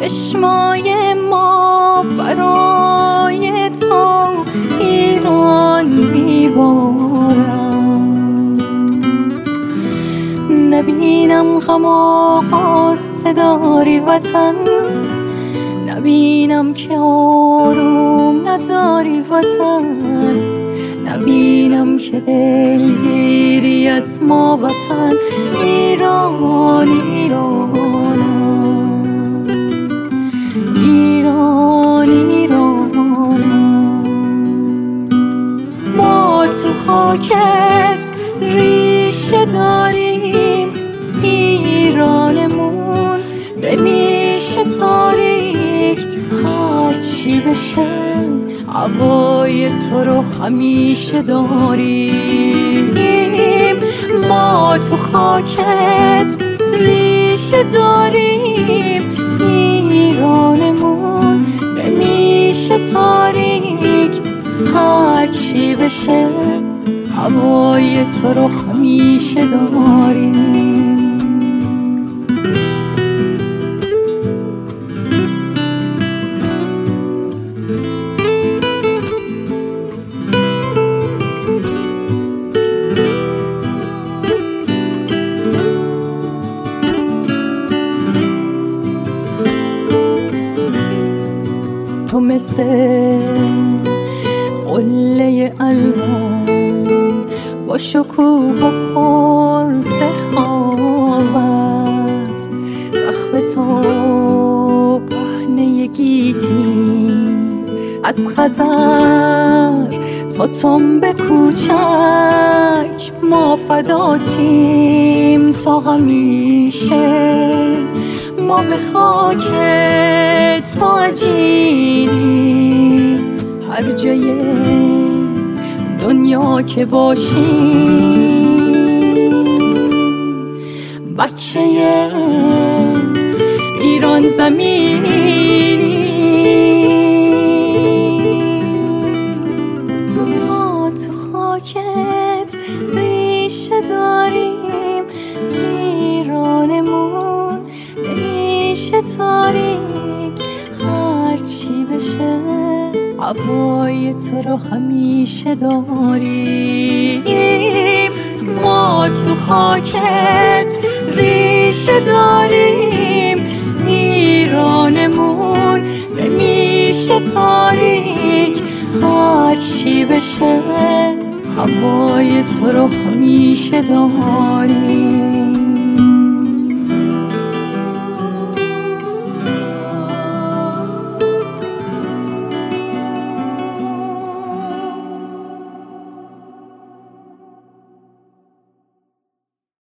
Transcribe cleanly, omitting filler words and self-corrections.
چشمای ما برای تو ایران میبارم. نبینم غم و غصه داری وطن، نبینم که آروم نداری وطن، نبینم که دلگیری از ما وطن. ایران ایرانم، ایران ایرانم. ما تو خاکت ریشه داریم، ایرانمون نمیشه تاریک. هرچی بشه هوای تو رو همیشه داریم. ما تو خاکت ریشه داریم، ایرانمون نمیشه تاریک. هرچی بشه هوای تو رو همیشه داریم. تو مثل قله علم با شکوه و پر سخاوت، زخم تو پهنه گیتی از خزر تا تنب کوچک. ما فداتیم تا همیشه، ما به خاک تو عجینیم. هر جای دنیا که باشیم بچه ایران زمینی. ما تو خاکت ریشه داریم، ایرانمون نمیشه تاریک. هرچی بشه هوای تو رو همیشه داریم. ما تو خاکت ریشه داریم، ایرانمون نمیشه تاریک. هرچی بشه هوای تو رو همیشه داریم.